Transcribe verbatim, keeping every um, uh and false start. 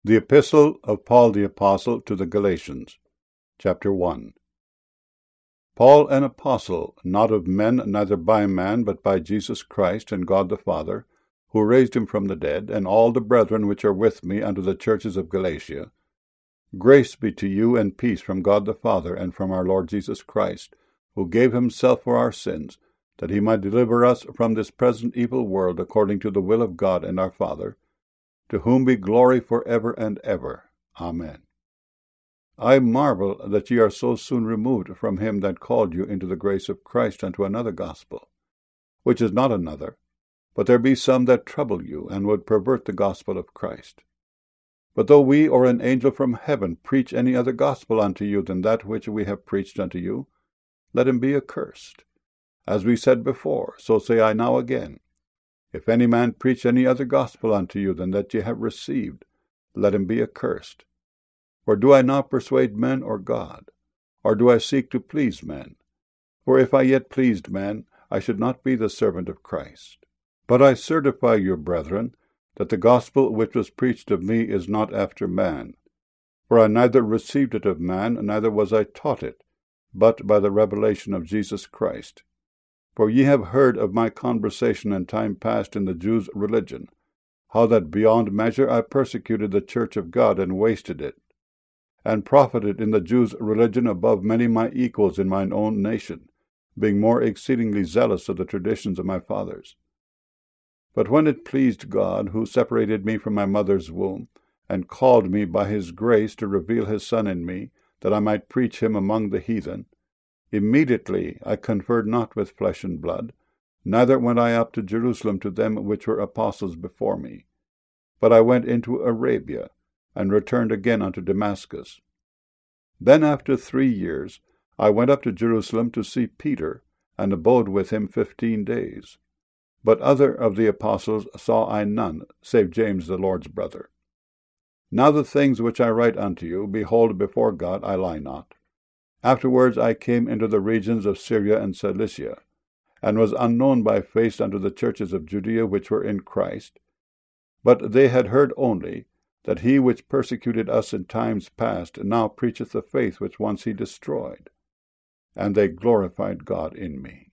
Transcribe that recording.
The Epistle of Paul the Apostle to the Galatians, Chapter one. Paul, an apostle, not of men, neither by man, but by Jesus Christ and God the Father, who raised him from the dead, and all the brethren which are with me unto the churches of Galatia. Grace be to you and peace from God the Father and from our Lord Jesus Christ, who gave himself for our sins, that he might deliver us from this present evil world according to the will of God and our Father, to whom be glory for ever and ever. Amen. I marvel that ye are so soon removed from him that called you into the grace of Christ unto another gospel, which is not another, but there be some that trouble you, and would pervert the gospel of Christ. But though we or an angel from heaven preach any other gospel unto you than that which we have preached unto you, let him be accursed. As we said before, so say I now again, if any man preach any other gospel unto you than that ye have received, let him be accursed. For do I now persuade men or God? Or do I seek to please men? For if I yet pleased men, I should not be the servant of Christ. But I certify you, brethren, that the gospel which was preached of me is not after man. For I neither received it of man, neither was I taught it, but by the revelation of Jesus Christ. For ye have heard of my conversation in time past in the Jews' religion, how that beyond measure I persecuted the church of God and wasted it, and profited in the Jews' religion above many my equals in mine own nation, being more exceedingly zealous of the traditions of my fathers. But when it pleased God, who separated me from my mother's womb, and called me by his grace to reveal his Son in me, that I might preach him among the heathen, immediately I conferred not with flesh and blood, neither went I up to Jerusalem to them which were apostles before me. But I went into Arabia, and returned again unto Damascus. Then after three years I went up to Jerusalem to see Peter, and abode with him fifteen days. But other of the apostles saw I none, save James the Lord's brother. Now the things which I write unto you, behold, before God I lie not. Afterwards I came into the regions of Syria and Cilicia, and was unknown by face unto the churches of Judea which were in Christ. But they had heard only that he which persecuted us in times past now preacheth the faith which once he destroyed. And they glorified God in me.